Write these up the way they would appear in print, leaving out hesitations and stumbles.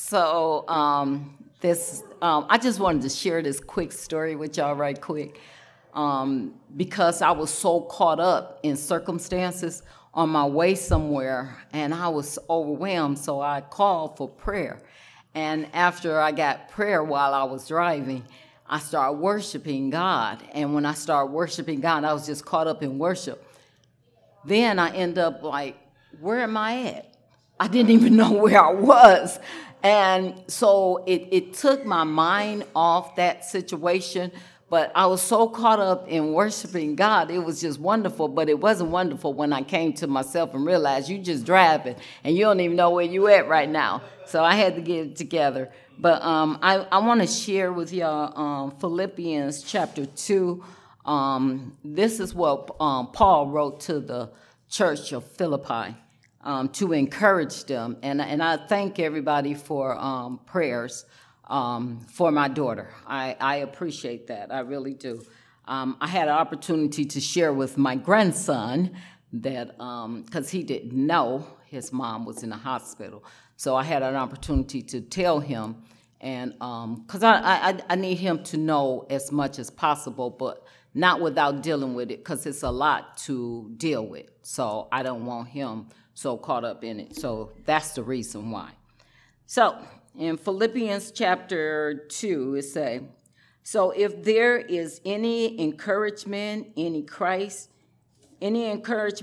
I just wanted to share this quick story with y'all right quick, because I was so caught up in circumstances on my way somewhere, and I was overwhelmed, so I called for prayer. And after I got prayer while I was driving, I started worshiping God. And when I started worshiping God, I was just caught up in worship. Then I end up like, where am I at? I didn't even know where I was. And so it took my mind off that situation, but I was so caught up in worshiping God. It was just wonderful, but it wasn't wonderful when I came to myself and realized you just driving and you don't even know where you at right now. So I had to get it together. But I want to share with y'all Philippians chapter 2. This is what Paul wrote to the church of Philippi. To encourage them. And I thank everybody for prayers for my daughter. I appreciate that. I really do. I had an opportunity to share with my grandson that, because he didn't know his mom was in the hospital. So I had an opportunity to tell him, and because I need him to know as much as possible, but not without dealing with it, because it's a lot to deal with. So I don't want him so caught up in it. So that's the reason why. So in Philippians chapter 2, it says, so if there is any encouragement in Christ, any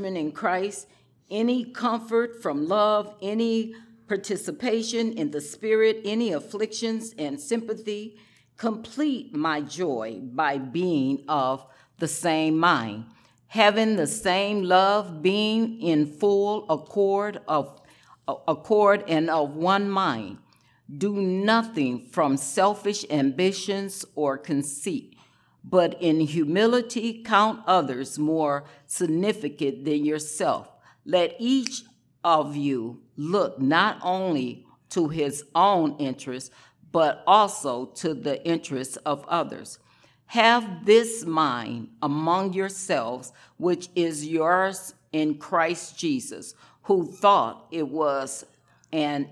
comfort from love, any participation in the Spirit, any afflictions and sympathy, complete my joy by being of the same mind, having the same love, being in full accord and of one mind. Do nothing from selfish ambitions or conceit, but in humility count others more significant than yourself. Let each of you look not only to his own interests, but also to the interests of others. Have this mind among yourselves, which is yours in Christ Jesus, who thought he was in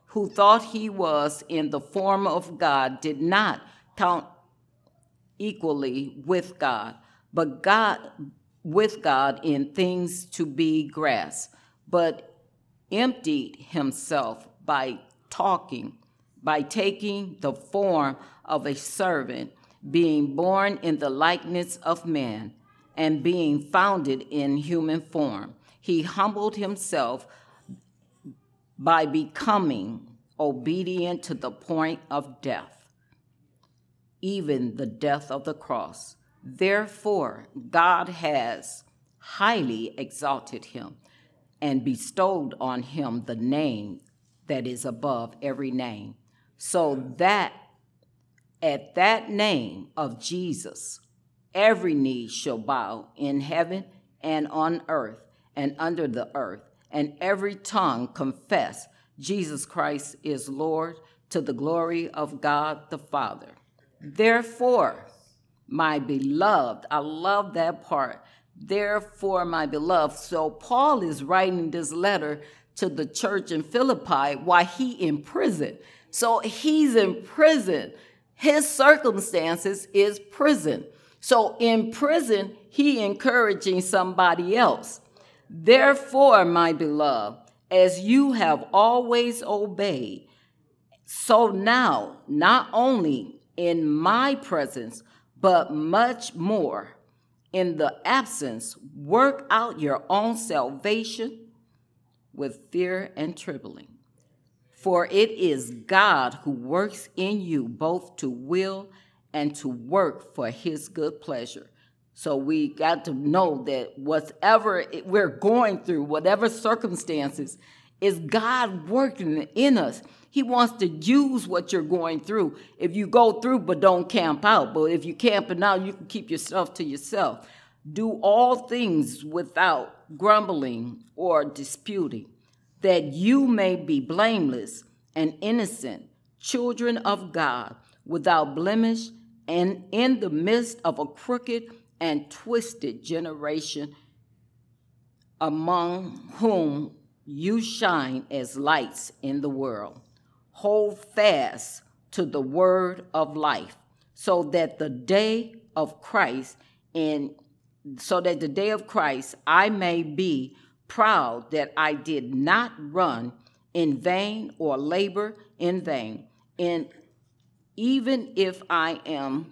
the form of God, did not count equally with God, but with God in things to be grasped, but emptied himself by taking the form of a servant, being born in the likeness of man, and being founded in human form. He humbled himself by becoming obedient to the point of death, even the death of the cross. Therefore, God has highly exalted him and bestowed on him the name that is above every name, so that at that name of Jesus, every knee shall bow in heaven and on earth and under the earth, and every tongue confess Jesus Christ is Lord, to the glory of God the Father. Therefore, my beloved, I love that part. Therefore, my beloved. So Paul is writing this letter to the church in Philippi while he in prison. So he's in prison. His circumstances is prison. So in prison, he encouraging somebody else. Therefore, my beloved, as you have always obeyed, so now, not only in my presence, but much more in the absence, work out your own salvation with fear and trembling. For it is God who works in you both to will and to work for his good pleasure. So we got to know that whatever we're going through, whatever circumstances, is God working in us. He wants to use what you're going through. If you go through but don't camp out, but if you camping out, you can keep yourself to yourself. Do all things without grumbling or disputing, that you may be blameless and innocent, children of God, without blemish, and in the midst of a crooked and twisted generation, among whom you shine as lights in the world, hold fast to the word of life, so that the day of Christ I may be proud that I did not run in vain or labor in vain. And even if I'm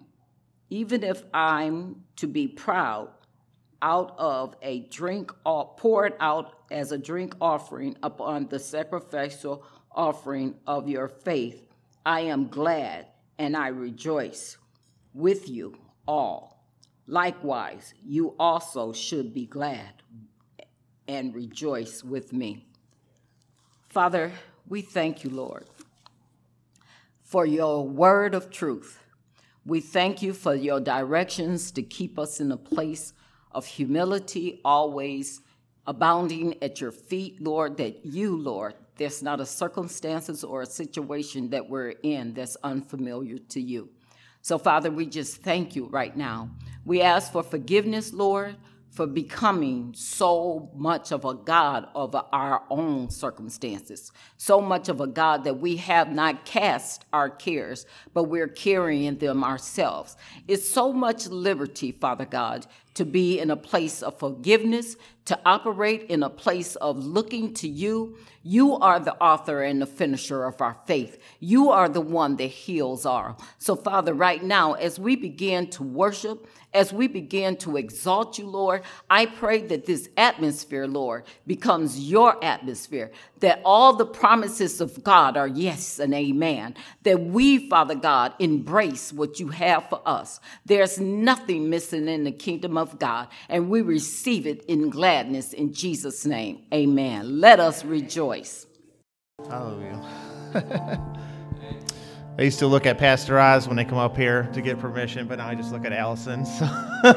to be proud out of a drink or poured out as a drink offering upon the sacrificial offering of your faith, I am glad and I rejoice with you all. Likewise, you also should be glad and rejoice with me. Father, we thank you, Lord, for your word of truth. We thank you for your directions to keep us in a place of humility, always abounding at your feet, Lord, that you, Lord, there's not a circumstances or a situation that we're in that's unfamiliar to you. So, Father, we just thank you right now. We ask for forgiveness, Lord, for becoming so much of a God of our own circumstances, so much of a God that we have not cast our cares, but we're carrying them ourselves. It's so much liberty, Father God, to be in a place of forgiveness, to operate in a place of looking to you. You are the author and the finisher of our faith. You are the one that heals all. So, Father, right now, as we begin to worship, as we begin to exalt you, Lord, I pray that this atmosphere, Lord, becomes your atmosphere, that all the promises of God are yes and amen, that we, Father God, embrace what you have for us. There's nothing missing in the kingdom of God, and we receive it in gladness in Jesus' name. Amen. Let us rejoice. Hallelujah. I used to look at Pastor Oz when they come up here to get permission, but now I just look at Allison. So.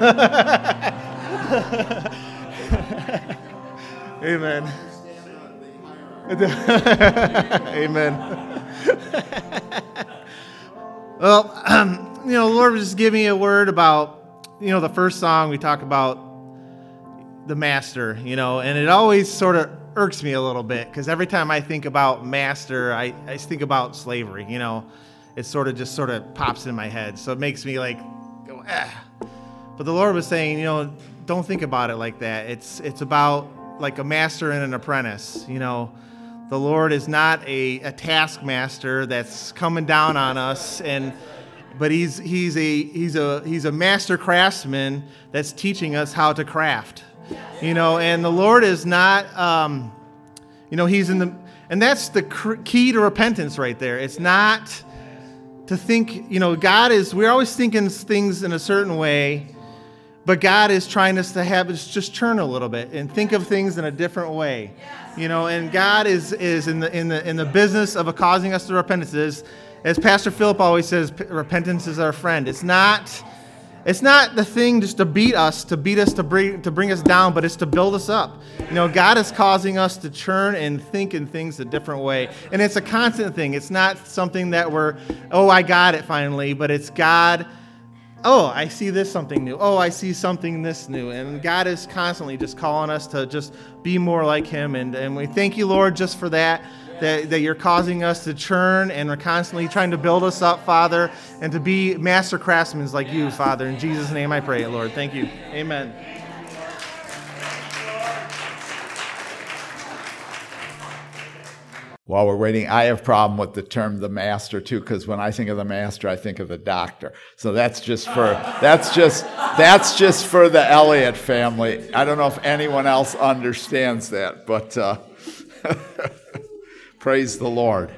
Amen. Amen. Well, the Lord was just giving me a word about, the first song we talk about the master, and it always sort of irks me a little bit because every time I think about master, I think about slavery, It sort of pops in my head. So it makes me go, ah. But the Lord was saying, don't think about it like that. It's about like a master and an apprentice. The Lord is not a taskmaster that's coming down on us, but he's a master craftsman that's teaching us how to craft. And the Lord is not, he's in the, and that's the key to repentance right there. It's not to think, God is, we're always thinking things in a certain way, but God is trying us to have us just turn a little bit and think of things in a different way, and God is in the business of causing us to repentance. As Pastor Philip always says, repentance is our friend. It's not the thing just to beat us, to bring us down, but it's to build us up. God is causing us to churn and think in things a different way. And it's a constant thing. It's not something that I got it finally, but it's God, I see this something new. I see something this new. And God is constantly just calling us to just be more like him. And we thank you, Lord, just for that you're causing us to churn and we're constantly trying to build us up, Father, and to be master craftsmen like you, Father. In Jesus' name I pray, Lord. Thank you. Amen. While we're waiting, I have a problem with the term the master too, because when I think of the master, I think of the doctor. So that's just for the Elliott family. I don't know if anyone else understands that, but praise the Lord.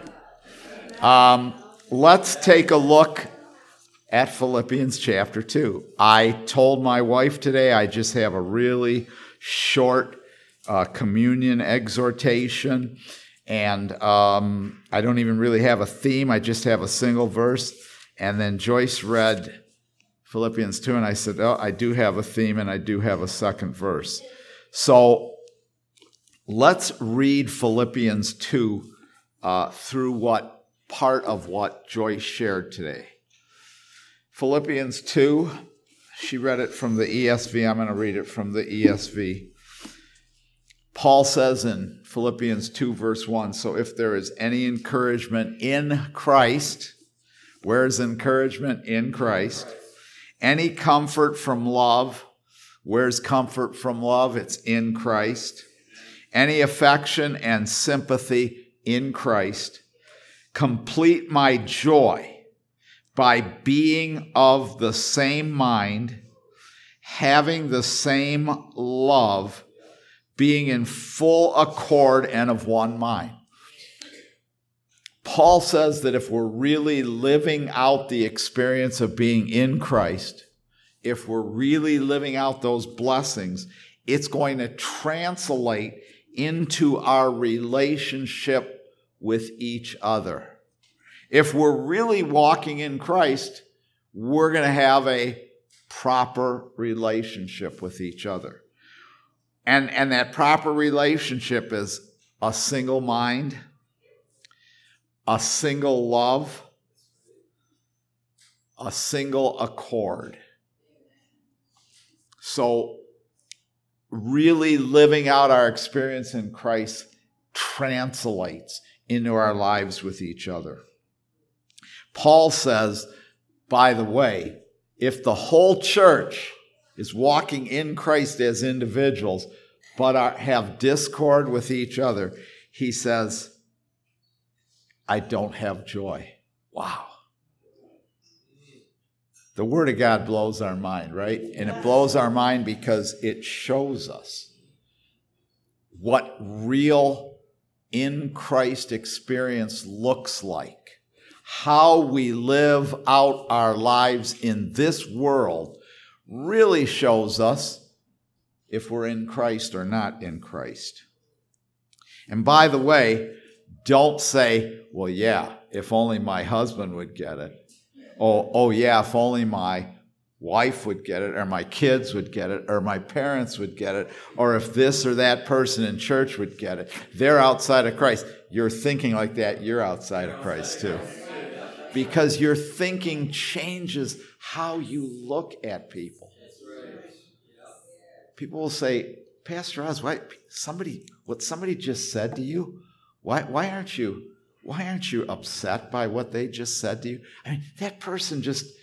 Let's take a look at Philippians chapter 2. I told my wife today I just have a really short communion exhortation. And I don't even really have a theme. I just have a single verse. And then Joyce read Philippians 2, and I said, I do have a theme, and I do have a second verse. So let's read Philippians 2 through what part of what Joyce shared today. Philippians 2, she read it from the ESV. I'm going to read it from the ESV. Paul says in Philippians 2, verse 1, so if there is any encouragement in Christ, where is encouragement? In Christ. Any comfort from love, where's comfort from love? It's in Christ. Any affection and sympathy in Christ. Complete my joy by being of the same mind, having the same love, being in full accord and of one mind. Paul says that if we're really living out the experience of being in Christ, if we're really living out those blessings, it's going to translate into our relationship with each other. If we're really walking in Christ, we're going to have a proper relationship with each other. And that proper relationship is a single mind, a single love, a single accord. So really living out our experience in Christ translates into our lives with each other. Paul says, by the way, if the whole church is walking in Christ as individuals, but have discord with each other, he says, I don't have joy. Wow. The Word of God blows our mind, right? And it blows our mind because it shows us what real in Christ experience looks like. How we live out our lives in this world really shows us if we're in Christ or not in Christ. And by the way, don't say, well, yeah, if only my husband would get it. Oh, yeah, if only my wife would get it, or my kids would get it, or my parents would get it, or if this or that person in church would get it. They're outside of Christ. You're thinking like that, you're outside of Christ too. Because your thinking changes how you look at people. People will say, Pastor Oz, what somebody just said to you? Why aren't you upset by what they just said to you? I mean, that person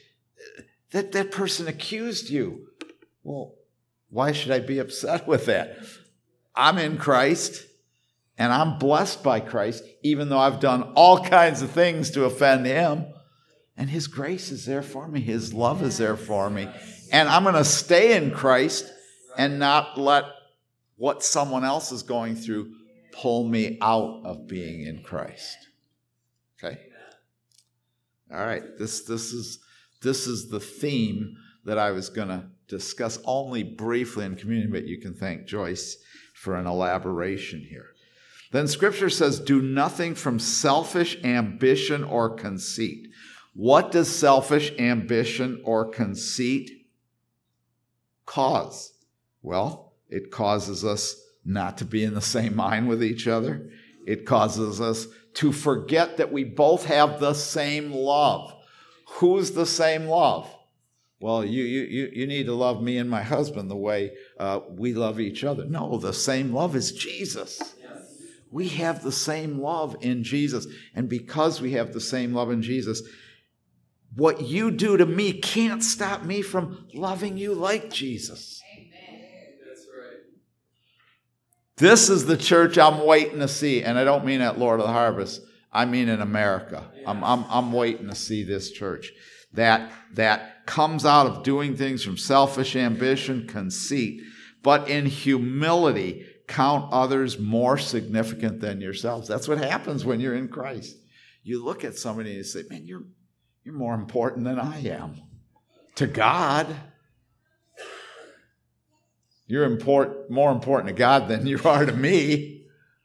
accused you. Well, why should I be upset with that? I'm in Christ, and I'm blessed by Christ, even though I've done all kinds of things to offend him. And his grace is there for me. His love is there for me. And I'm going to stay in Christ and not let what someone else is going through pull me out of being in Christ. Okay? All right. This is the theme that I was going to discuss only briefly in communion, but you can thank Joyce for an elaboration here. Then Scripture says, do nothing from selfish ambition or conceit. What does selfish ambition or conceit cause? Well, it causes us not to be in the same mind with each other. It causes us to forget that we both have the same love. Who's the same love? Well, you need to love me and my husband the way we love each other. No, the same love is Jesus. We have the same love in Jesus. And because we have the same love in Jesus, what you do to me can't stop me from loving you like Jesus. Amen. That's right. This is the church I'm waiting to see. And I don't mean at Lord of the Harvest. I mean in America. I'm waiting to see this church that comes out of doing things from selfish ambition, conceit, but in humility count others more significant than yourselves. That's what happens when you're in Christ. You look at somebody and you say, man, you're more important than I am. To God. You're more important to God than you are to me.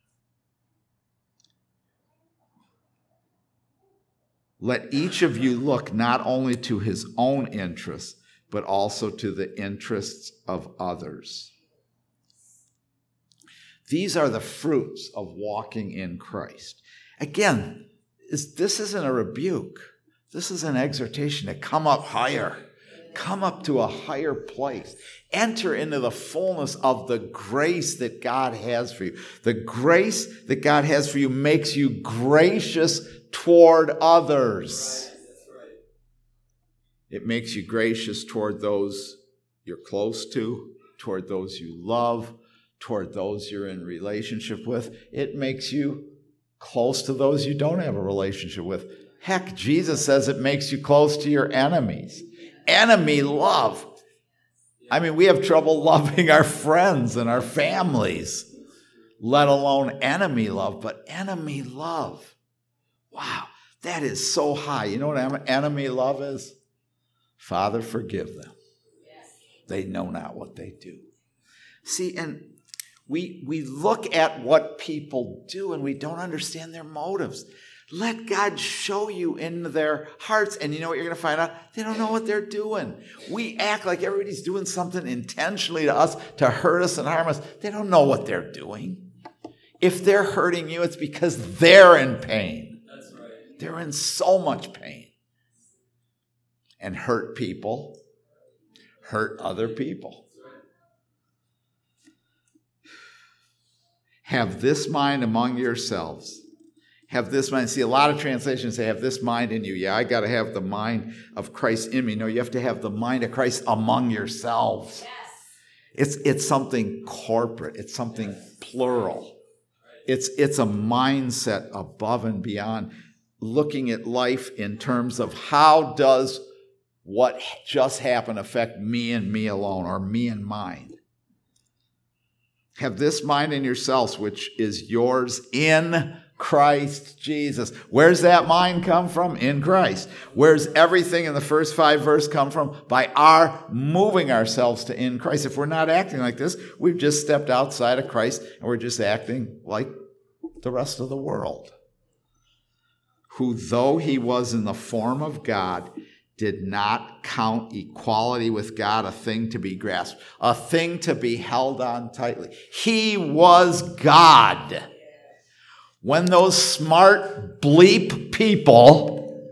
Let each of you look not only to his own interests, but also to the interests of others. These are the fruits of walking in Christ. Again, this isn't a rebuke. This is an exhortation to come up higher, Come up to a higher place. Enter into the fullness of the grace that God has for you. The grace that God has for you makes you gracious toward others. It makes you gracious toward those you're close to, toward those you love, toward those you're in relationship with. It makes you close to those you don't have a relationship with. Heck, Jesus says it makes you close to your enemies. Enemy love. I mean, we have trouble loving our friends and our families, let alone enemy love. But enemy love, wow, that is so high. You know what enemy love is? Father, forgive them. They know not what they do. See, and we look at what people do and we don't understand their motives. Let God show you into their hearts, and you know what you're going to find out? They don't know what they're doing. We act like everybody's doing something intentionally to us to hurt us and harm us. They don't know what they're doing. If they're hurting you, it's because they're in pain. That's right. They're in so much pain. And hurt people hurt other people. Have this mind among yourselves. Have this mind. See, a lot of translations say, have this mind in you. Yeah, I got to have the mind of Christ in me. No, you have to have the mind of Christ among yourselves. Yes. It's something corporate. It's something plural. It's a mindset above and beyond, looking at life in terms of how does what just happened affect me and me alone, or me and mine. Have this mind in yourselves, which is yours in Christ Jesus. Where's that mind come from? In Christ. Where's everything in the first 5 verses come from? By our moving ourselves to in Christ. If we're not acting like this, we've just stepped outside of Christ and we're just acting like the rest of the world. Who, though he was in the form of God, did not count equality with God a thing to be grasped, a thing to be held on tightly. He was God. When those smart bleep people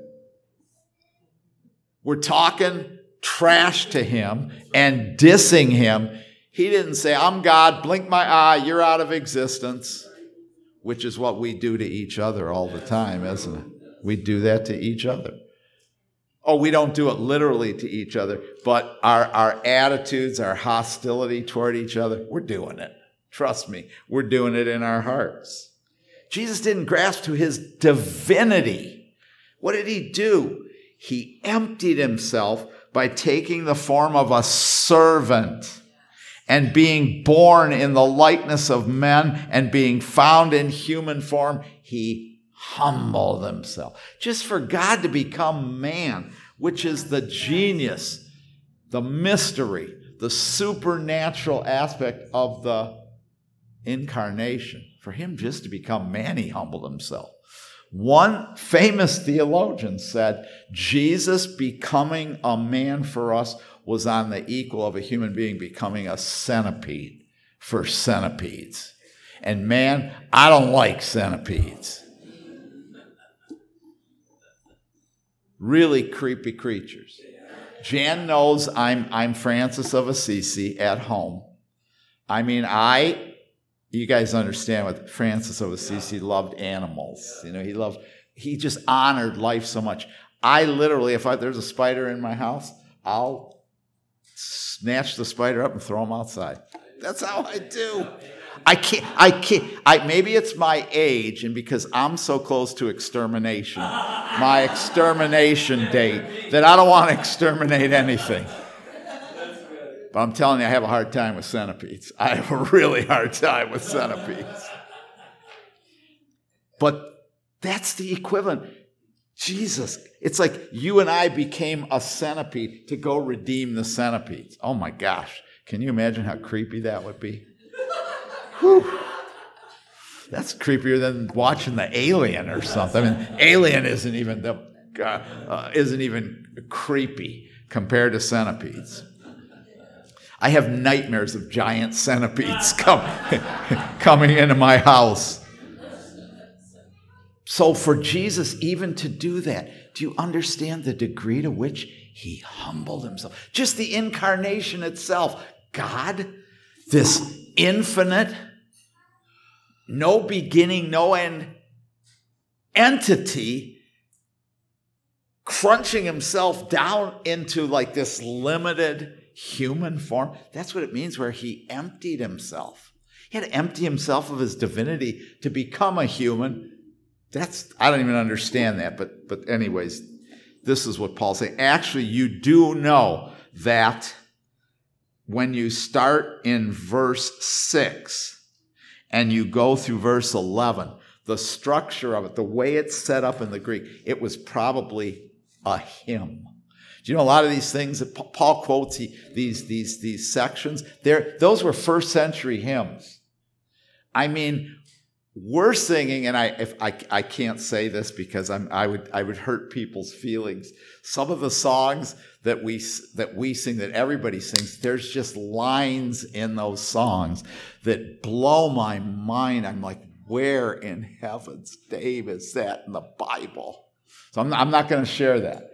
were talking trash to him and dissing him, he didn't say, I'm God, blink my eye, you're out of existence, which is what we do to each other all the time, isn't it? We do that to each other. Oh, we don't do it literally to each other, but our attitudes, our hostility toward each other, we're doing it. Trust me, we're doing it in our hearts. Jesus didn't grasp to his divinity. What did he do? He emptied himself by taking the form of a servant and being born in the likeness of men and being found in human form. He humbled himself. Just for God to become man, which is the genius, the mystery, the supernatural aspect of the incarnation. For him just to become man, he humbled himself. One famous theologian said, Jesus becoming a man for us was on the equal of a human being becoming a centipede for centipedes. And man, I don't like centipedes. Really creepy creatures. Jan knows I'm Francis of Assisi at home. I mean, you guys understand what Francis of Assisi loved animals. You know, he just honored life so much. I literally, if there's a spider in my house, I'll snatch the spider up and throw him outside. That's how I do. I can't, maybe it's my age and because I'm so close to extermination, my extermination date, that I don't want to exterminate anything. But I'm telling you, I have a hard time with centipedes. I have a really hard time with centipedes. But that's the equivalent. Jesus, it's like you and I became a centipede to go redeem the centipedes. Oh my gosh. Can you imagine how creepy that would be? Whew. That's creepier than watching the Alien or something. I mean, Alien isn't even creepy compared to centipedes. I have nightmares of giant centipedes coming into my house. So for Jesus even to do that, do you understand the degree to which he humbled himself? Just the incarnation itself. God, this infinite, no beginning, no end entity, crunching himself down into like this limited human form. That's what it means where he emptied himself. He had to empty himself of his divinity to become a human. I don't even understand that, but anyways, this is what Paul's saying. Actually, you do know that when you start in verse 6 and you go through verse 11, the structure of it, the way it's set up in the Greek, it was probably a hymn. Do you know a lot of these things that Paul quotes, these sections, those were first century hymns. I mean, we're singing, and I can't say this because I would hurt people's feelings. Some of the songs that we sing, that everybody sings, there's just lines in those songs that blow my mind. I'm like, where in heaven's name is that in the Bible? So I'm not going to share that.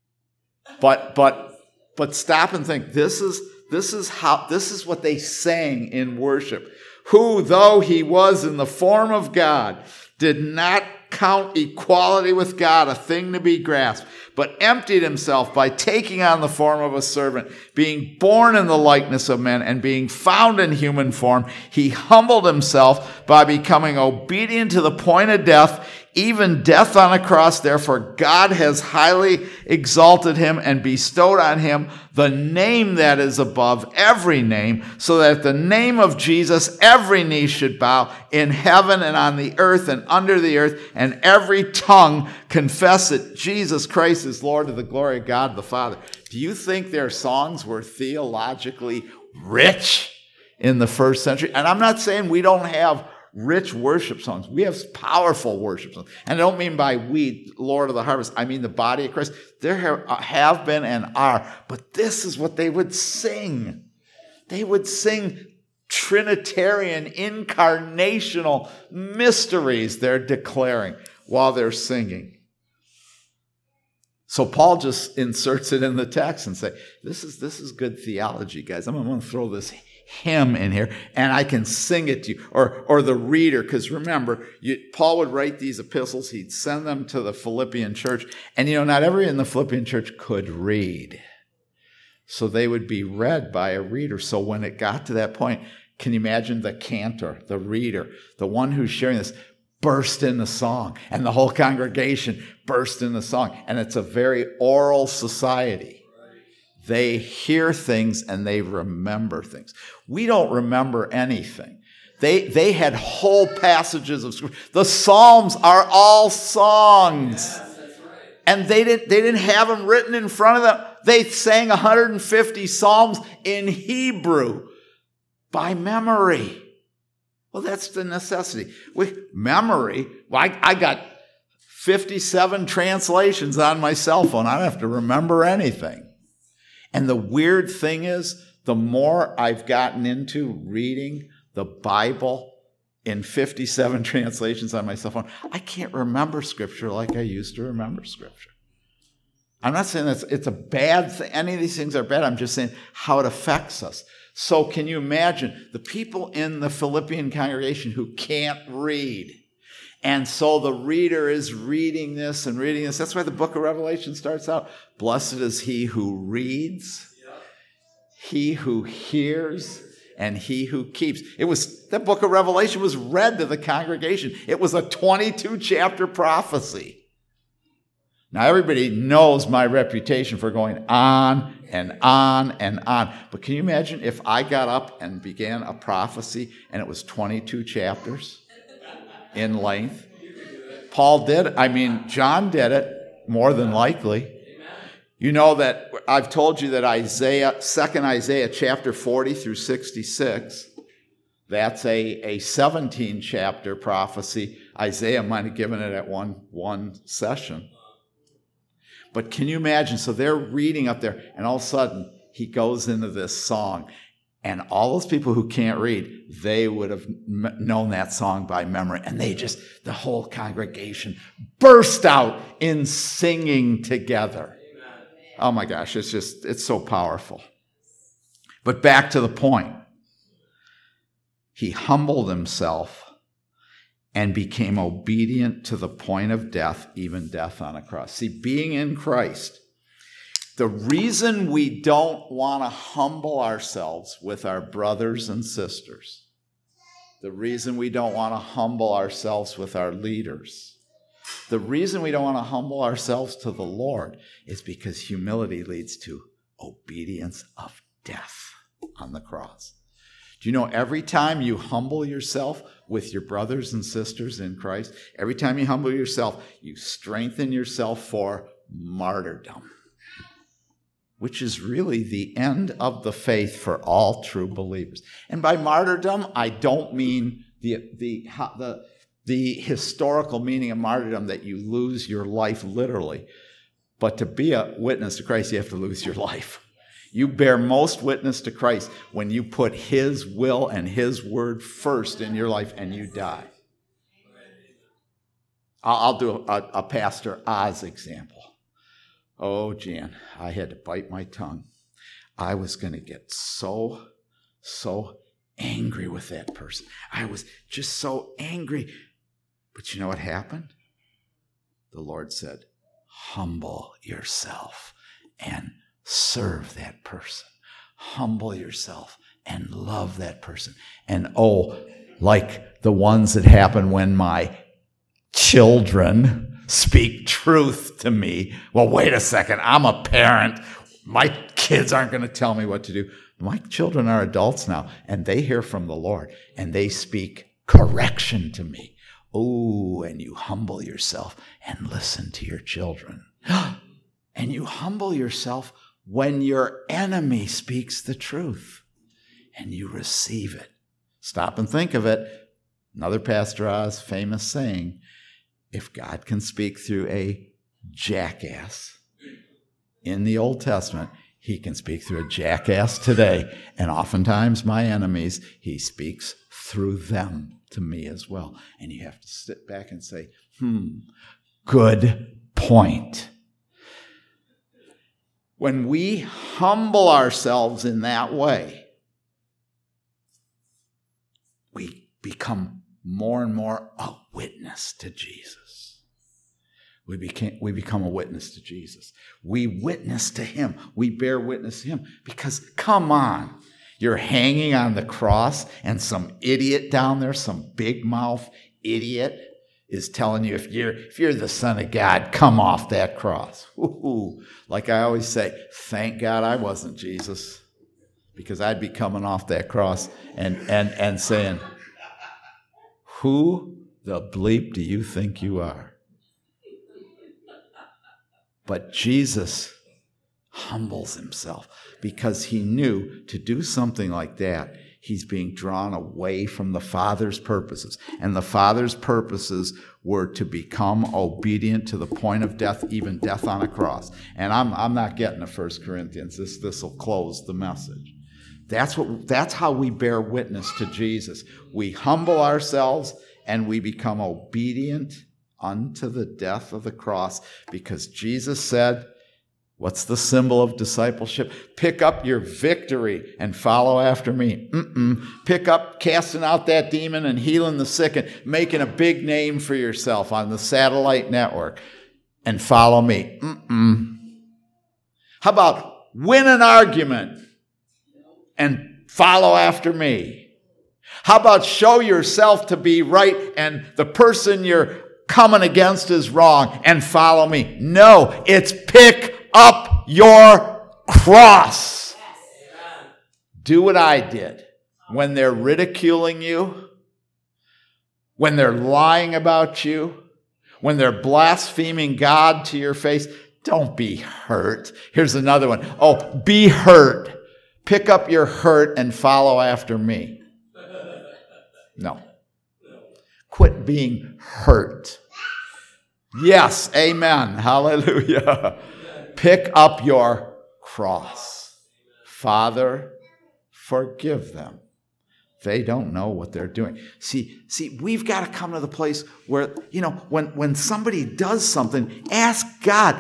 But stop and think. This is what they sang in worship. Who, though he was in the form of God, did not count equality with God a thing to be grasped, but emptied himself by taking on the form of a servant, being born in the likeness of men, and being found in human form, he humbled himself by becoming obedient to the point of death, even death on a cross. Therefore, God has highly exalted him and bestowed on him the name that is above every name, so that at the name of Jesus every knee should bow in heaven and on the earth and under the earth, and every tongue confess that Jesus Christ is Lord, to the glory of God the Father. Do you think their songs were theologically rich in the first century? And I'm not saying we don't have rich worship songs. We have powerful worship songs. And I don't mean by we, Lord of the harvest. I mean the body of Christ. There have been and are. But this is what they would sing. They would sing Trinitarian, incarnational mysteries they're declaring while they're singing. So Paul just inserts it in the text and say, this is good theology, guys. I'm going to throw this hymn in here, and I can sing it to you, or the reader, because remember, Paul would write these epistles, he'd send them to the Philippian church, and not everyone in the Philippian church could read. So they would be read by a reader. So when it got to that point, can you imagine the cantor, the reader, the one who's sharing this, burst into song, and the whole congregation burst into song, and it's a very oral society. They hear things and they remember things. We don't remember anything. They had whole passages of scripture. The Psalms are all songs. Yes, that's right. And they didn't have them written in front of them. They sang 150 Psalms in Hebrew by memory. Well, that's the necessity. With memory, I got 57 translations on my cell phone. I don't have to remember anything. And the weird thing is, the more I've gotten into reading the Bible in 57 translations on my cell phone, I can't remember Scripture like I used to remember Scripture. I'm not saying it's a bad thing. Any of these things are bad. I'm just saying how it affects us. So can you imagine the people in the Philippian congregation who can't read? And so the reader is reading this and reading this. That's why the book of Revelation starts out, blessed is he who reads, he who hears, and he who keeps. The book of Revelation was read to the congregation. It was a 22-chapter prophecy. Now, everybody knows my reputation for going on and on and on. But can you imagine if I got up and began a prophecy and it was 22 chapters in length? Paul did it. John did it, more than likely. You know that I've told you that 2 Isaiah chapter 40 through 66, that's a 17-chapter prophecy. Isaiah might have given it at one session. But can you imagine? So they're reading up there, and all of a sudden, he goes into this song. And all those people who can't read, they would have known that song by memory. And the whole congregation burst out in singing together. Oh my gosh, it's so powerful. But back to the point. He humbled himself and became obedient to the point of death, even death on a cross. See, being in Christ, the reason we don't want to humble ourselves with our brothers and sisters, the reason we don't want to humble ourselves with our leaders, the reason we don't want to humble ourselves to the Lord is because humility leads to obedience of death on the cross. Do you know every time you humble yourself with your brothers and sisters in Christ, every time you humble yourself, you strengthen yourself for martyrdom, which is really the end of the faith for all true believers. And by martyrdom, I don't mean the historical meaning of martyrdom that you lose your life literally. But to be a witness to Christ, you have to lose your life. You bear most witness to Christ when you put his will and his word first in your life and you die. I'll do a Pastor Oz example. Oh, Jan, I had to bite my tongue. I was going to get so angry with that person. I was just so angry. But you know what happened? The Lord said, humble yourself and serve that person. Humble yourself and love that person. And like the ones that happen when my children speak truth to me. Well, wait a second. I'm a parent. My kids aren't going to tell me what to do. My children are adults now, and they hear from the Lord, and they speak correction to me. Oh, and you humble yourself and listen to your children. And you humble yourself when your enemy speaks the truth, and you receive it. Stop and think of it. Another Pastor Oz famous saying, if God can speak through a jackass in the Old Testament, he can speak through a jackass today. And oftentimes my enemies, he speaks through them to me as well. And you have to sit back and say, good point. When we humble ourselves in that way, we become more and more a witness to Jesus. We become a witness to Jesus. We witness to him. We bear witness to him. Because, come on, you're hanging on the cross and some idiot down there, some big mouth idiot, is telling you, if you're the Son of God, come off that cross. Ooh. Like I always say, thank God I wasn't Jesus, because I'd be coming off that cross and saying, who the bleep do you think you are? But Jesus humbles himself because he knew to do something like that, he's being drawn away from the Father's purposes. And the Father's purposes were to become obedient to the point of death, even death on a cross. And I'm not getting to 1 Corinthians. This will close the message. That's how we bear witness to Jesus. We humble ourselves and we become obedient unto the death of the cross, because Jesus said, what's the symbol of discipleship? Pick up your victory and follow after me. Pick up casting out that demon and healing the sick and making a big name for yourself on the satellite network and follow me. How about win an argument and follow after me? How about show yourself to be right and the person you're coming against is wrong and follow me? No, it's pick up your cross. Do what I did. When they're ridiculing you, when they're lying about you, when they're blaspheming God to your face, don't be hurt. Here's another one. Oh, be hurt. Pick up your hurt and follow after me. No. Quit being hurt. Yes, amen. Hallelujah. Pick up your cross. Father, forgive them. They don't know what they're doing. See, we've got to come to the place where, when somebody does something, ask God.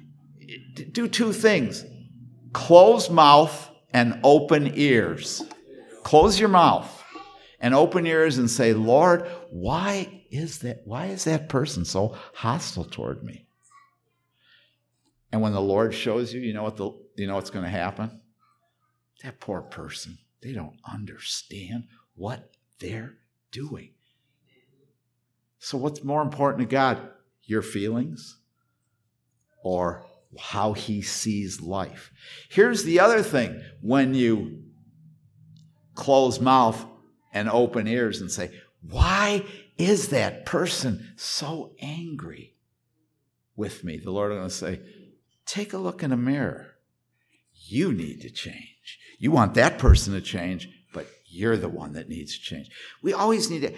Do two things. Close mouth and open ears. Close your mouth and open ears and say, Lord, why is that person so hostile toward me? And when the Lord shows you, you know what's going to happen? That poor person, they don't understand what they're doing. So what's more important to God? Your feelings or how he sees life? Here's the other thing. When you close mouth and open ears and say, why is that person so angry with me? The Lord is going to say, take a look in a mirror. You need to change. You want that person to change, but you're the one that needs to change. We always need to,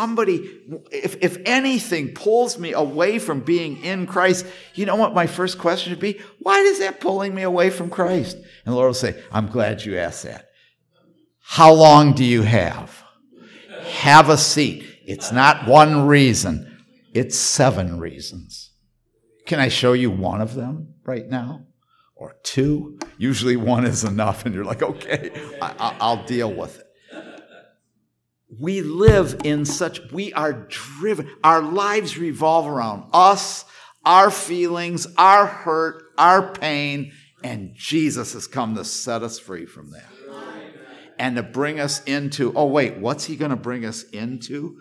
if anything pulls me away from being in Christ, you know what my first question should be? Why is that pulling me away from Christ? And the Lord will say, I'm glad you asked that. How long do you have? Have a seat. It's not one reason. It's 7 reasons. Can I show you one of them right now? Or 2? Usually 1 is enough, and you're like, okay, I'll deal with it. We live we are driven. Our lives revolve around us, our feelings, our hurt, our pain, and Jesus has come to set us free from that. And to bring us into, what's he going to bring us into?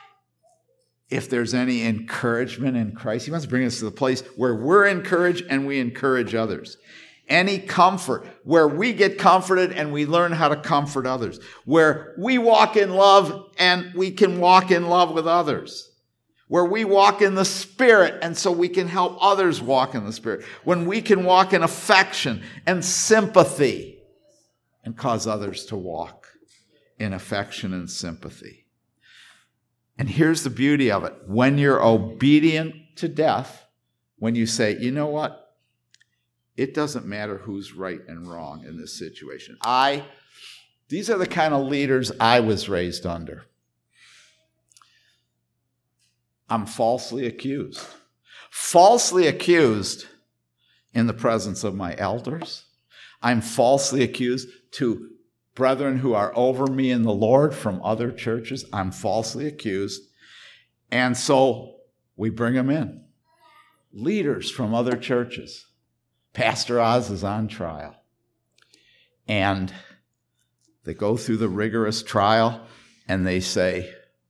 If there's any encouragement in Christ, he wants to bring us to the place where we're encouraged and we encourage others. Any comfort, where we get comforted and we learn how to comfort others. Where we walk in love and we can walk in love with others. Where we walk in the Spirit and so we can help others walk in the Spirit. When we can walk in affection and sympathy and cause others to walk in affection and sympathy. And here's the beauty of it. When you're obedient to death, when you say, you know what? It doesn't matter who's right and wrong in this situation. These are the kind of leaders I was raised under. I'm falsely accused. Falsely accused in the presence of my elders. I'm falsely accused to brethren who are over me in the Lord from other churches. I'm falsely accused. And so we bring them in. Leaders from other churches. Pastor Oz is on trial. And they go through the rigorous trial and they say,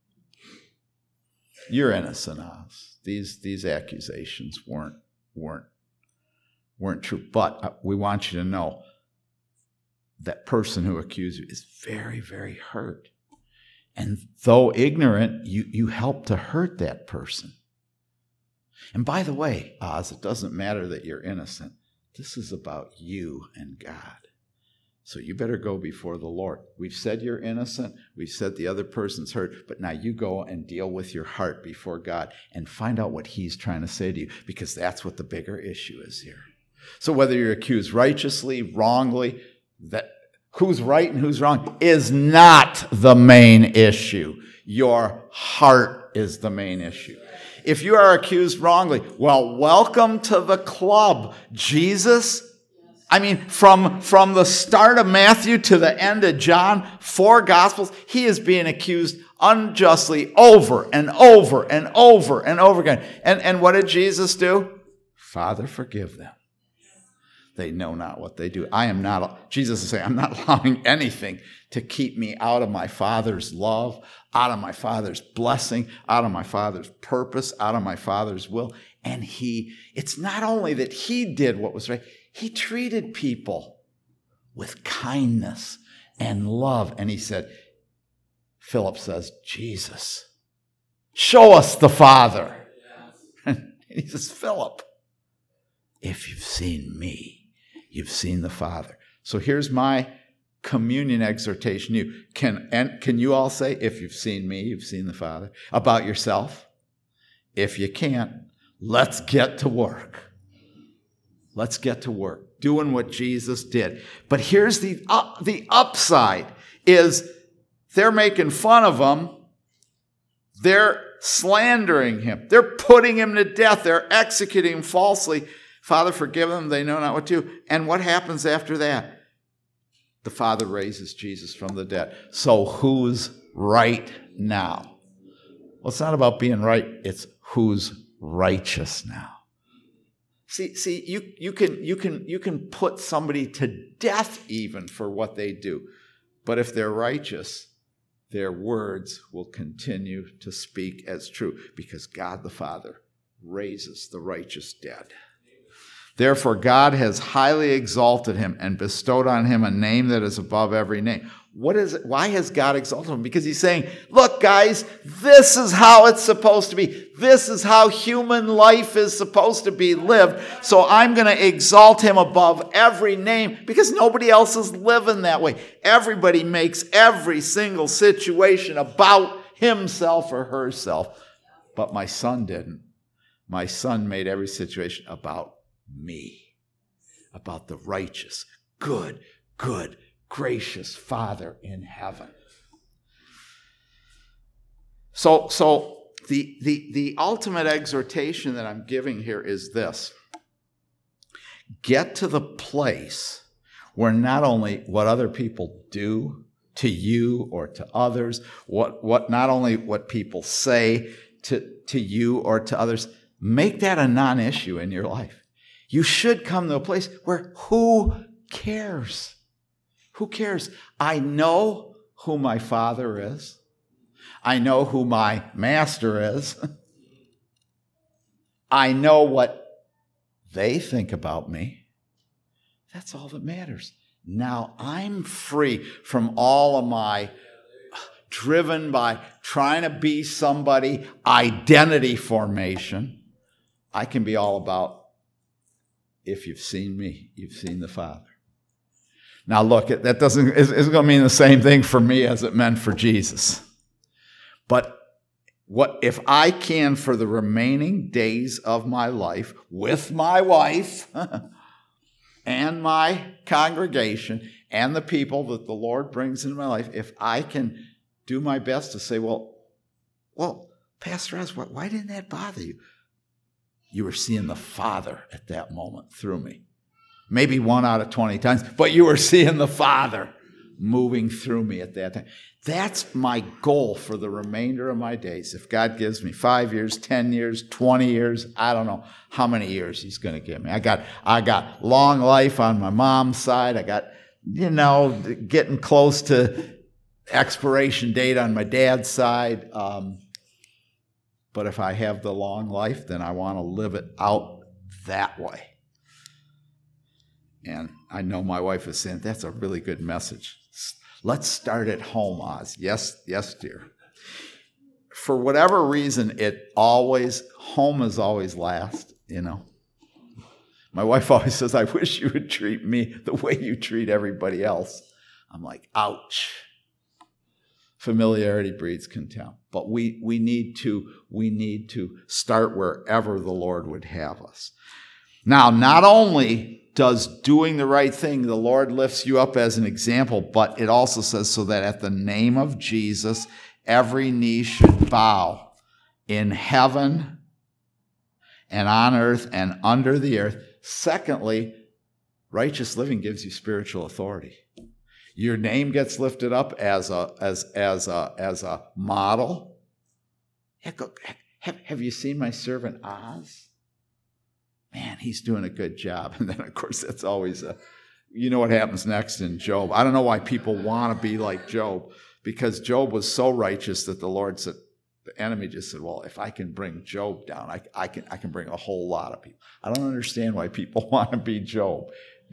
you're innocent, Oz. These accusations weren't true. But we want you to know that person who accused you is very, very hurt. And though ignorant, you help to hurt that person. And by the way, Oz, it doesn't matter that you're innocent. This is about you and God. So you better go before the Lord. We've said you're innocent. We've said the other person's hurt. But now you go and deal with your heart before God and find out what he's trying to say to you, because that's what the bigger issue is here. So whether you're accused righteously, wrongly, that who's right and who's wrong is not the main issue. Your heart is the main issue. If you are accused wrongly, well, welcome to the club. Jesus, from the start of Matthew to the end of John, 4 Gospels, he is being accused unjustly over and over and over and over again. And what did Jesus do? Father, forgive them. They know not what they do. Jesus is saying, I'm not allowing anything to keep me out of my Father's love, out of my Father's blessing, out of my Father's purpose, out of my Father's will. And it's not only that he did what was right, he treated people with kindness and love. And he said, Philip says, Jesus, show us the Father. And he says, Philip, if you've seen me, you've seen the Father. So here's my communion exhortation to you. Can you all say, if you've seen me, you've seen the Father? About yourself? If you can't, let's get to work. Let's get to work. doing what Jesus did. But here's the upside is they're making fun of him. They're slandering him. They're putting him to death. They're executing him falsely. Father, forgive them. They know not what to do. And what happens after that? The Father raises Jesus from the dead. So who's right now? Well, it's not about being right. It's who's righteous now. See, you can put somebody to death even for what they do. But if they're righteous, their words will continue to speak as true because God the Father raises the righteous dead. Therefore, God has highly exalted him and bestowed on him a name that is above every name. What is it? Why has God exalted him? Because he's saying, look, guys, this is how it's supposed to be. This is how human life is supposed to be lived. So I'm going to exalt him above every name because nobody else is living that way. Everybody makes every single situation about himself or herself. But my son didn't. My son made every situation about me, about the righteous, good, gracious Father in heaven. So the ultimate exhortation that I'm giving here is this. Get to the place where not only what other people do to you or to others, what not only what people say to you or to others, make that a non-issue in your life. You should come to a place where who cares? Who cares? I know who my Father is. I know who my Master is. I know what they think about me. That's all that matters. Now I'm free from all of my driven by trying to be somebody, identity formation. I can be all about, if you've seen me, you've seen the Father. Now look, that isn't going to mean the same thing for me as it meant for Jesus. But what if I can, for the remaining days of my life, with my wife and my congregation and the people that the Lord brings into my life, if I can do my best to say, well, Pastor Oz, why didn't that bother you? You were seeing the Father at that moment through me. Maybe 1 out of 20 times, but you were seeing the Father moving through me at that time. That's my goal for the remainder of my days. If God gives me 5 years, 10 years, 20 years, I don't know how many years he's going to give me. I got long life on my mom's side. I got, getting close to expiration date on my dad's side. But if I have the long life, then I want to live it out that way. And I know my wife is saying, that's a really good message. Let's start at home, Oz. Yes, dear. For whatever reason, home is always last, My wife always says, I wish you would treat me the way you treat everybody else. I'm like, ouch. Familiarity breeds contempt. But we need to start wherever the Lord would have us. Now, not only does doing the right thing, the Lord lifts you up as an example, but it also says so that at the name of Jesus, every knee should bow in heaven and on earth and under the earth. Secondly, righteous living gives you spiritual authority. Your name gets lifted up as a model. Have you seen my servant Oz? Man, he's doing a good job. And then, of course, that's always what happens next in Job. I don't know why people want to be like Job, because Job was so righteous that the Lord said, the enemy just said, well, if I can bring Job down, I can bring a whole lot of people. I don't understand why people want to be Job.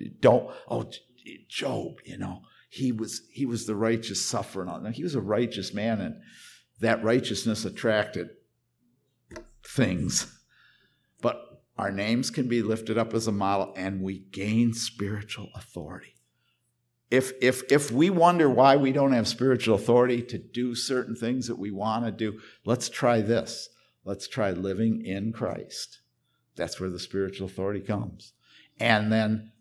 Job, he was the righteous sufferer. No, he was a righteous man, and that righteousness attracted things. But our names can be lifted up as a model, and we gain spiritual authority. If we wonder why we don't have spiritual authority to do certain things that we want to do, let's try this. Let's try living in Christ. That's where the spiritual authority comes. And then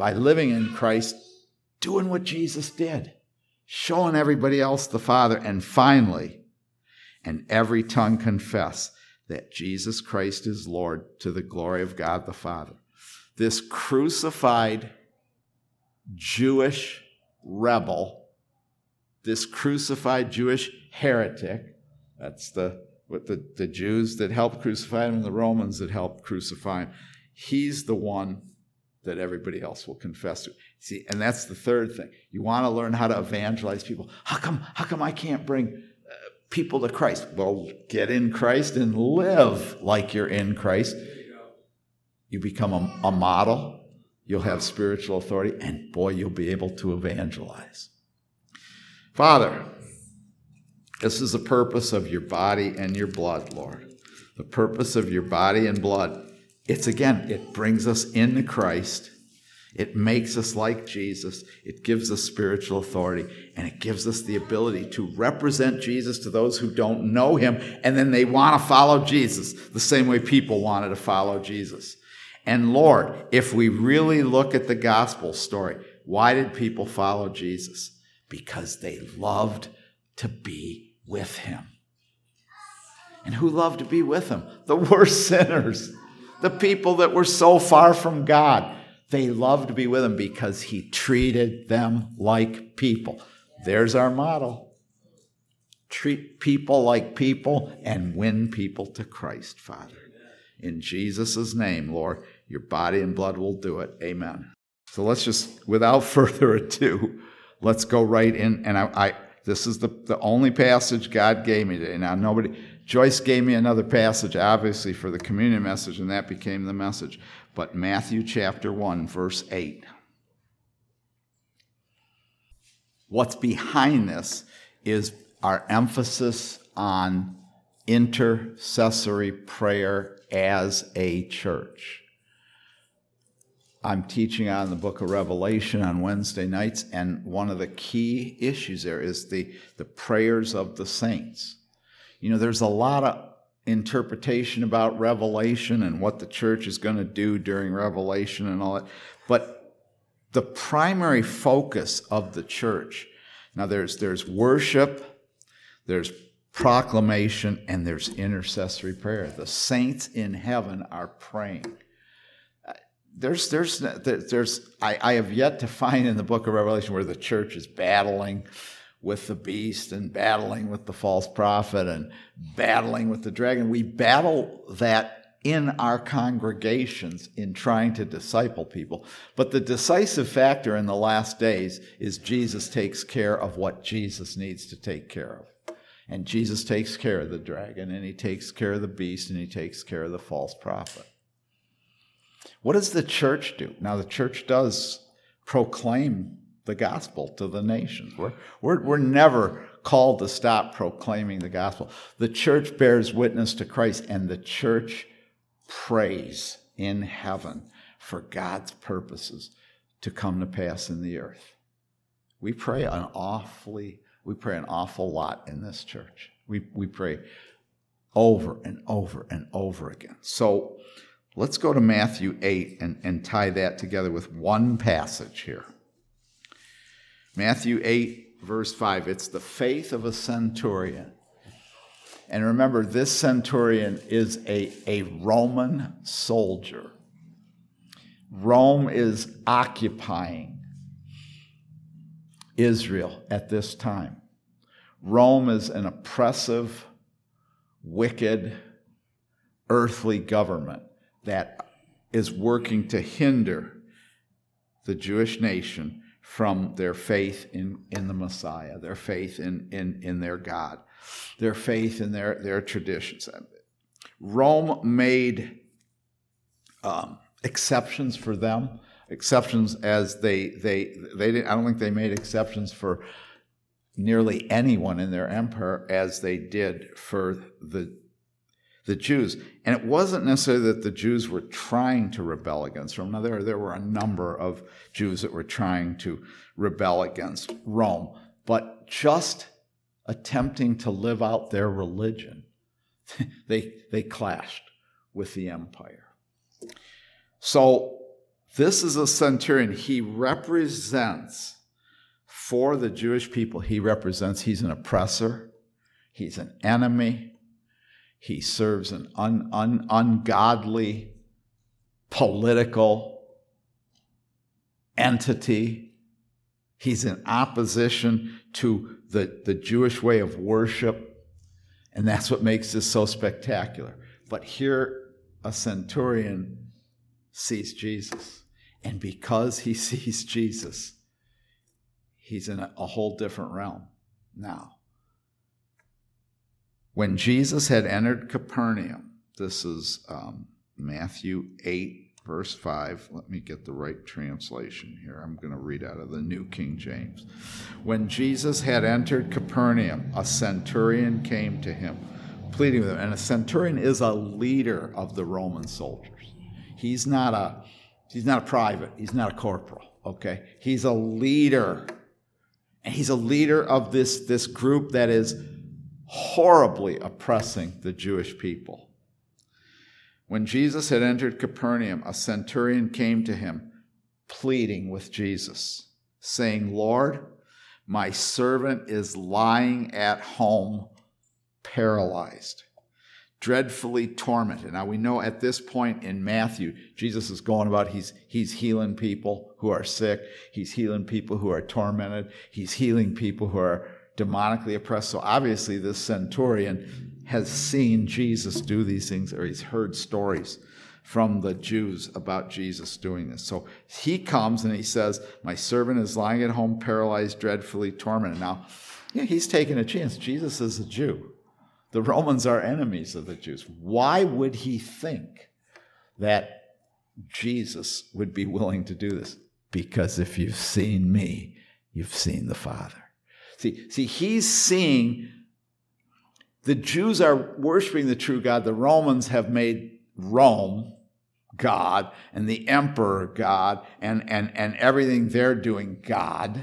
by living in Christ, doing what Jesus did, showing everybody else the Father, and finally, and every tongue confess that Jesus Christ is Lord to the glory of God the Father. This crucified Jewish rebel, this crucified Jewish heretic, that's the Jews that helped crucify him and the Romans that helped crucify him, he's the one that everybody else will confess to. See, and that's the third thing. You want to learn how to evangelize people. How come I can't bring people to Christ? Well, get in Christ and live like you're in Christ. You become a model. You'll have spiritual authority, and boy, you'll be able to evangelize. Father, this is the purpose of your body and your blood, Lord. The purpose of your body and blood. It brings us into Christ. It makes us like Jesus. It gives us spiritual authority, and it gives us the ability to represent Jesus to those who don't know him, and then they want to follow Jesus the same way people wanted to follow Jesus. And Lord, if we really look at the gospel story, why did people follow Jesus? Because they loved to be with him. And who loved to be with him? The worst sinners, the people that were so far from God. They loved to be with him because he treated them like people. There's our motto. Treat people like people and win people to Christ, Father. In Jesus' name, Lord, your body and blood will do it. Amen. So let's just, without further ado, let's go right in. And this is the only passage God gave me today. Now, Joyce gave me another passage, obviously, for the communion message, and that became the message. But Matthew chapter 1, verse 8. What's behind this is our emphasis on intercessory prayer as a church. I'm teaching on the book of Revelation on Wednesday nights, and one of the key issues there is the prayers of the saints. You know, there's a lot of interpretation about Revelation and what the church is going to do during Revelation and all that, but the primary focus of the church, now there's worship, there's proclamation, and there's intercessory prayer. The saints in heaven are praying. I have yet to find in the book of Revelation where the church is battling with the beast and battling with the false prophet and battling with the dragon. We battle that in our congregations in trying to disciple people. But the decisive factor in the last days is Jesus takes care of what Jesus needs to take care of. And Jesus takes care of the dragon, and he takes care of the beast, and he takes care of the false prophet. What does the church do? Now, the church does proclaim the gospel to the nations. We're never called to stop proclaiming the gospel. The church bears witness to Christ, and the church prays in heaven for God's purposes to come to pass in the earth. We pray an awful lot in this church. We pray over and over and over again. So let's go to Matthew 8 and tie that together with one passage here. Matthew 8, verse 5. It's the faith of a centurion. And remember, this centurion is a Roman soldier. Rome is occupying Israel at this time. Rome is an oppressive, wicked, earthly government that is working to hinder the Jewish nation from their faith in the Messiah, their faith in their God, their faith in their traditions. Rome made exceptions for them, exceptions as they didn't, I don't think they made exceptions for nearly anyone in their empire as they did for the Jews. And it wasn't necessarily that the Jews were trying to rebel against Rome. Now, there were a number of Jews that were trying to rebel against Rome, but just attempting to live out their religion, they clashed with the empire. So This is a centurion. He represents, for the Jewish people, he's an oppressor. He's an enemy. He serves an ungodly political entity. He's in opposition to the Jewish way of worship. And that's what makes this so spectacular. But here, a centurion sees Jesus. And because he sees Jesus, he's in a whole different realm now. When Jesus had entered Capernaum, this is Matthew 8, verse 5. Let me get the right translation here. I'm going to read out of the New King James. When Jesus had entered Capernaum, a centurion came to him, pleading with him. And a centurion is a leader of the Roman soldiers. He's not a private. He's not a corporal, okay? He's a leader. And he's a leader of this group that is horribly oppressing the Jewish people. When Jesus had entered Capernaum, a centurion came to him, pleading with Jesus, saying, Lord, my servant is lying at home, paralyzed, dreadfully tormented. Now we know at this point in Matthew, Jesus is going about, he's healing people who are sick. He's healing people who are tormented. He's healing people who are demonically oppressed. So obviously this centurion has seen Jesus do these things, or he's heard stories from the Jews about Jesus doing this. So he comes and he says, my servant is lying at home, paralyzed, dreadfully tormented. Now, he's taking a chance. Jesus is a Jew. The Romans are enemies of the Jews. Why would he think that Jesus would be willing to do this? Because if you've seen me, you've seen the Father. See, he's seeing the Jews are worshiping the true God. The Romans have made Rome God and the emperor God and everything they're doing God.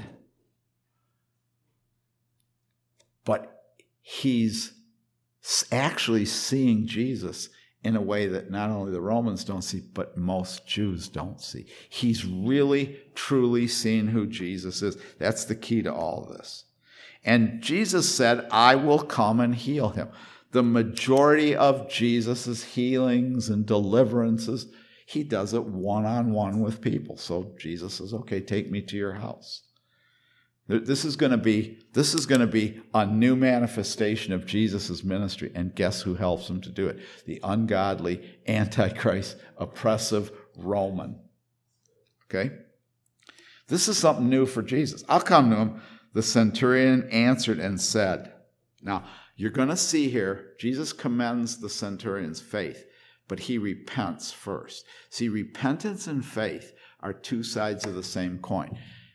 But he's actually seeing Jesus in a way that not only the Romans don't see, but most Jews don't see. He's really, truly seeing who Jesus is. That's the key to all of this. And Jesus said, I will come and heal him. The majority of Jesus' healings and deliverances, he does it one-on-one with people. So Jesus says, okay, take me to your house. This is going to be a new manifestation of Jesus' ministry. And guess who helps him to do it? The ungodly, antichrist, oppressive Roman. Okay? This is something new for Jesus. I'll come to him. The centurion answered and said, now, you're going to see here, Jesus commends the centurion's faith, but he repents first. See, repentance and faith are two sides of the same coin.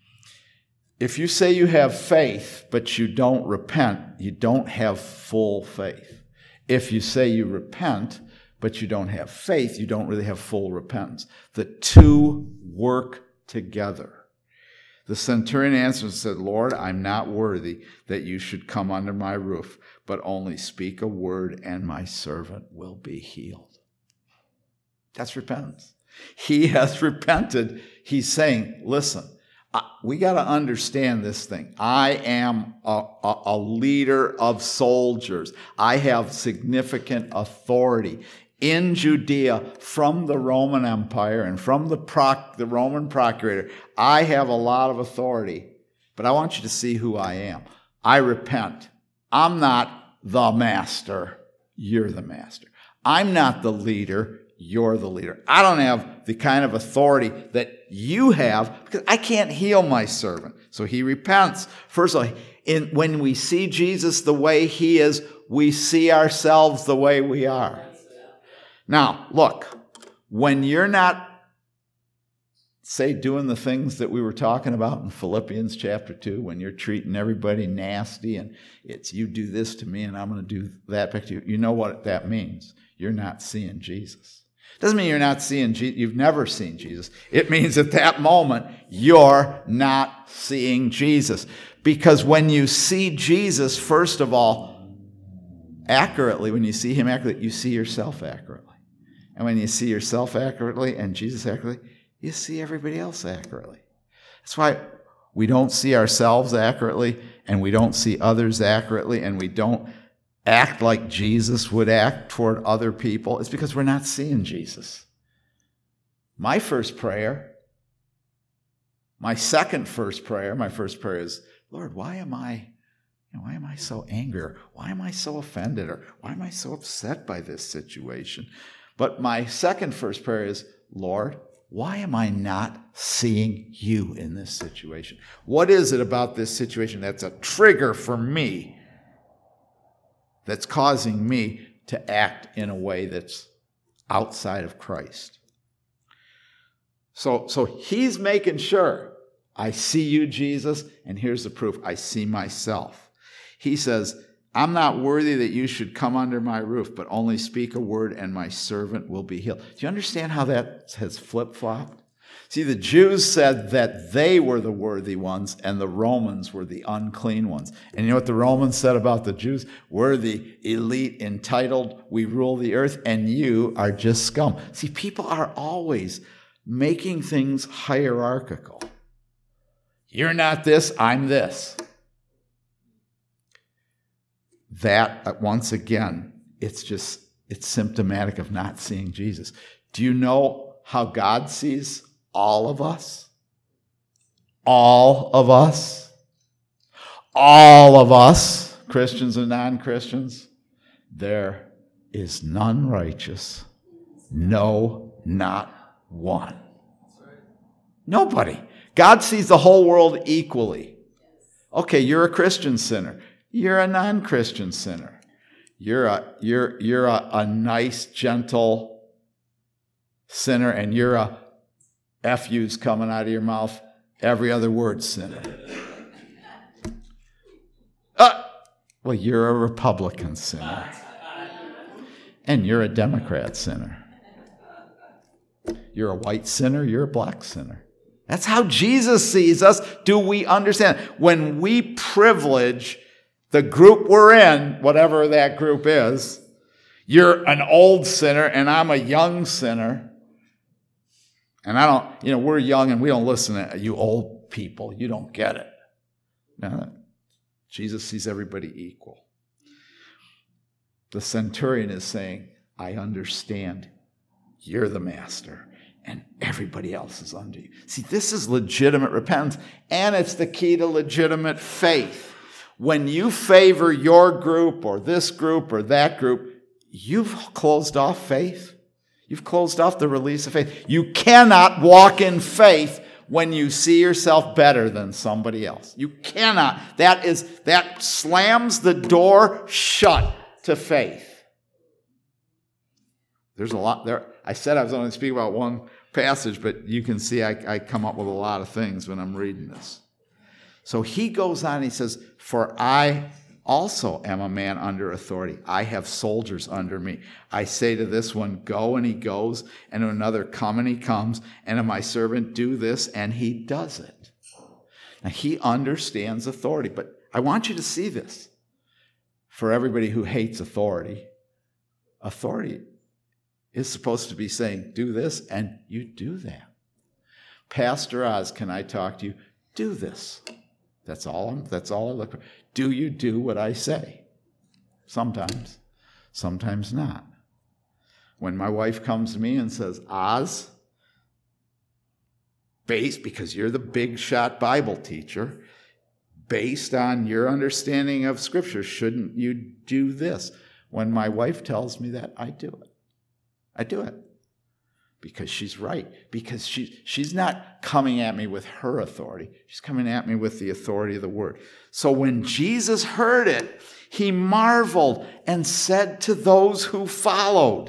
If you say you have faith, but you don't repent, you don't have full faith. If you say you repent, but you don't have faith, you don't really have full repentance. The two work together. The centurion answered and said, Lord, I'm not worthy that you should come under my roof, but only speak a word and my servant will be healed. That's repentance. He has repented. He's saying, listen, we got to understand this thing. I am a leader of soldiers. I have significant authority in Judea from the Roman Empire and from the Roman procurator. I have a lot of authority, but I want you to see who I am. I repent. I'm not the master. You're the master. I'm not the leader. You're the leader. I don't have the kind of authority that you have because I can't heal my servant. So he repents. First of all, when we see Jesus the way he is, we see ourselves the way we are. Now, look, when you're not, say, doing the things that we were talking about in Philippians chapter 2, when you're treating everybody nasty and it's you do this to me and I'm going to do that back to you, you know what that means. You're not seeing Jesus. Doesn't mean you're not seeing Jesus. You've never seen Jesus. It means at that moment, you're not seeing Jesus. Because when you see Jesus, first of all, accurately, when you see him accurately, you see yourself accurately. And when you see yourself accurately and Jesus accurately, you see everybody else accurately. That's why we don't see ourselves accurately, and we don't see others accurately, and we don't act like Jesus would act toward other people. It's because we're not seeing Jesus. My first prayer is, Lord, why am I so angry? Why am I so offended? Or why am I so upset by this situation? But my first prayer is, Lord, why am I not seeing you in this situation? What is it about this situation that's a trigger for me, that's causing me to act in a way that's outside of Christ? So he's making sure, I see you, Jesus, and here's the proof. I see myself. He says, I'm not worthy that you should come under my roof, but only speak a word and my servant will be healed. Do you understand how that has flip-flopped? See, the Jews said that they were the worthy ones and the Romans were the unclean ones. And you know what the Romans said about the Jews? We're the elite, entitled, we rule the earth, and you are just scum. See, people are always making things hierarchical. You're not this, I'm this. That, once again, it's symptomatic of not seeing Jesus. Do you know how God sees all of us? All of us. All of us, Christians and non-Christians. There is none righteous. No, not one. Nobody. God sees the whole world equally. Okay, you're a Christian sinner. You're a non-Christian sinner. You're a nice, gentle sinner, and you're a F-U's coming out of your mouth every other word sinner. Well, you're a Republican sinner. And you're a Democrat sinner. You're a white sinner, you're a black sinner. That's how Jesus sees us. Do we understand? When we privilege the group we're in, whatever that group is, you're an old sinner and I'm a young sinner. And we're young and we don't listen to you old people. You don't get it. No, Jesus sees everybody equal. The centurion is saying, I understand you're the master and everybody else is under you. See, this is legitimate repentance, and it's the key to legitimate faith. When you favor your group or this group or that group, you've closed off faith. You've closed off the release of faith. You cannot walk in faith when you see yourself better than somebody else. You cannot. That slams the door shut to faith. There's a lot there. I said I was only speaking about one passage, but you can see I come up with a lot of things when I'm reading this. So he goes on and he says, for I also am a man under authority. I have soldiers under me. I say to this one, go, and he goes, and to another, come, and he comes, and to my servant, do this, and he does it. Now, he understands authority, but I want you to see this. For everybody who hates authority, authority is supposed to be saying, do this, and you do that. Pastor Oz, can I talk to you? Do this. That's all I look for. Do you do what I say? Sometimes. Sometimes not. When my wife comes to me and says, Oz, because you're the big shot Bible teacher, based on your understanding of Scripture, shouldn't you do this? When my wife tells me that, I do it. I do it. Because she's right. Because she's not coming at me with her authority. She's coming at me with the authority of the Word. So when Jesus heard it, he marveled and said to those who followed,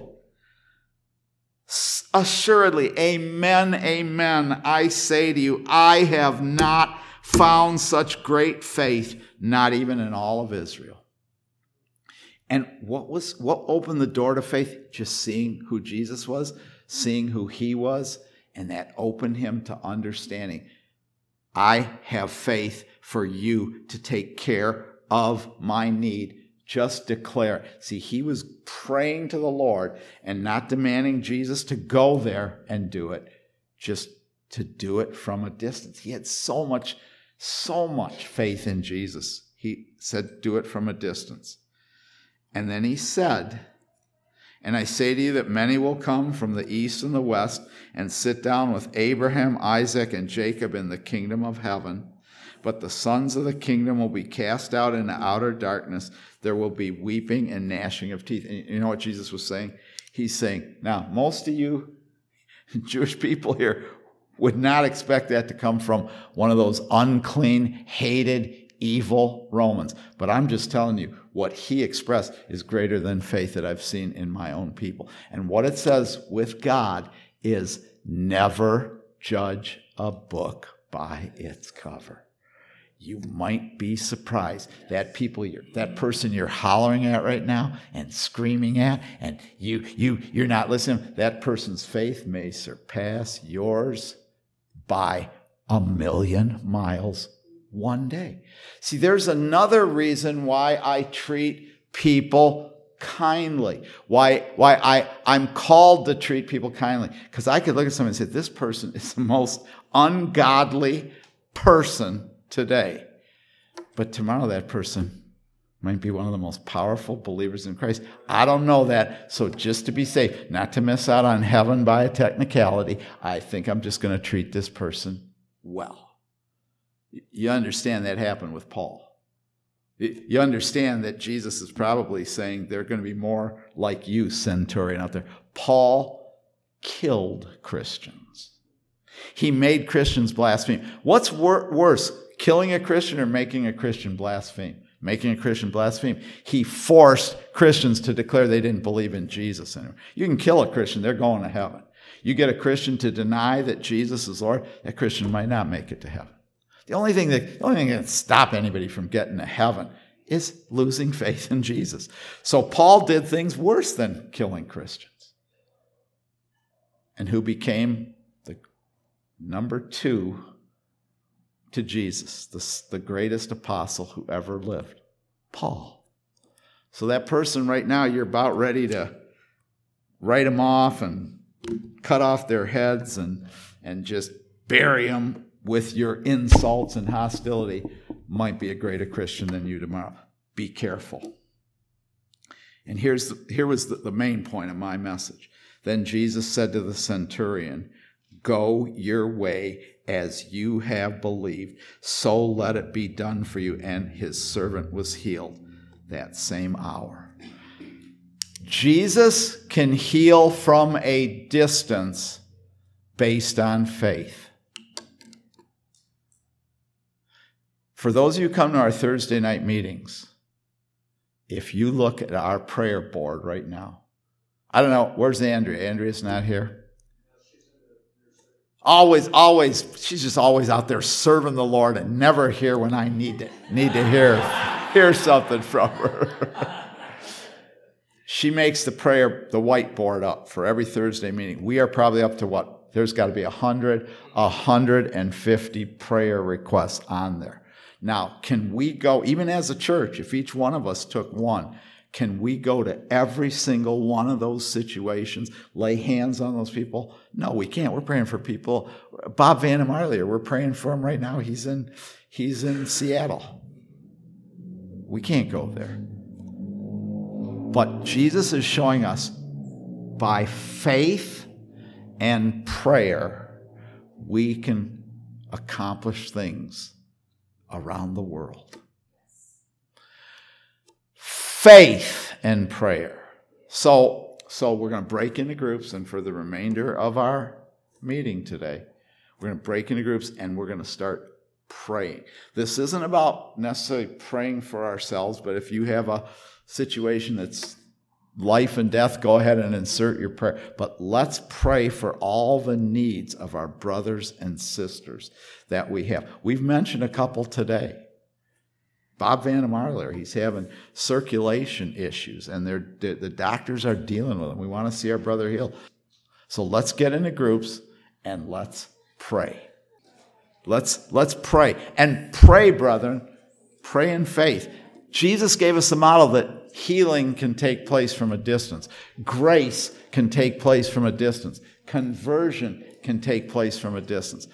assuredly, amen, amen, I say to you, I have not found such great faith, not even in all of Israel. And what opened the door to faith? Just seeing who Jesus was, seeing who he was, and that opened him to understanding. I have faith for you to take care of my need. Just declare. See, he was praying to the Lord and not demanding Jesus to go there and do it. Just to do it from a distance. He had so much faith in Jesus. He said, do it from a distance. And then he said, and I say to you that many will come from the east and the west and sit down with Abraham, Isaac, and Jacob in the kingdom of heaven. But the sons of the kingdom will be cast out into outer darkness. There will be weeping and gnashing of teeth. And you know what Jesus was saying? He's saying, now, most of you Jewish people here would not expect that to come from one of those unclean, hated, evil Romans. But I'm just telling you, what he expressed is greater than faith that I've seen in my own people. And what it says with God is never judge a book by its cover. You might be surprised that that person you're hollering at right now and screaming at, and you're not listening. That person's faith may surpass yours by 1,000,000 miles one day. See, there's another reason why I treat people kindly. Why I'm called to treat people kindly. Because I could look at someone and say, this person is the most ungodly person today. But tomorrow that person might be one of the most powerful believers in Christ. I don't know that. So just to be safe, not to miss out on heaven by a technicality, I think I'm just going to treat this person well. You understand that happened with Paul. You understand that Jesus is probably saying there are going to be more like you, centurion, out there. Paul killed Christians. He made Christians blaspheme. What's worse, killing a Christian or making a Christian blaspheme? Making a Christian blaspheme. He forced Christians to declare they didn't believe in Jesus anymore. You can kill a Christian, they're going to heaven. You get a Christian to deny that Jesus is Lord, that Christian might not make it to heaven. The only thing that can stop anybody from getting to heaven is losing faith in Jesus. So Paul did things worse than killing Christians. And who became the number 2 to Jesus, the greatest apostle who ever lived? Paul. So that person right now, you're about ready to write them off and cut off their heads and just bury them with your insults and hostility, might be a greater Christian than you tomorrow. Be careful. And here was the main point of my message. Then Jesus said to the centurion, go your way as you have believed, so let it be done for you. And his servant was healed that same hour. Jesus can heal from a distance based on faith. For those of you who come to our Thursday night meetings, if you look at our prayer board right now, I don't know, where's Andrea? Andrea's not here? Always, she's just always out there serving the Lord and never here when I need to hear something from her. She makes the whiteboard up for every Thursday meeting. We are probably up to what? There's got to be 150 prayer requests on there. Now, can we go, even as a church, if each one of us took one, can we go to every single one of those situations, lay hands on those people? No, we can't. We're praying for people. Bob Van Marlier, we're praying for him right now. He's in Seattle. We can't go there. But Jesus is showing us by faith and prayer, we can accomplish things around the world. Faith and prayer. So we're going to break into groups, and for the remainder of our meeting today, we're going to break into groups and we're going to start praying. This isn't about necessarily praying for ourselves, but if you have a situation that's life and death, go ahead and insert your prayer. But let's pray for all the needs of our brothers and sisters that we have. We've mentioned a couple today. Bob Van Marlier, he's having circulation issues, and the doctors are dealing with him. We want to see our brother healed. So let's get into groups and let's pray. Let's pray. And pray, brethren. Pray in faith. Jesus gave us a model that healing can take place from a distance. Grace can take place from a distance. Conversion can take place from a distance.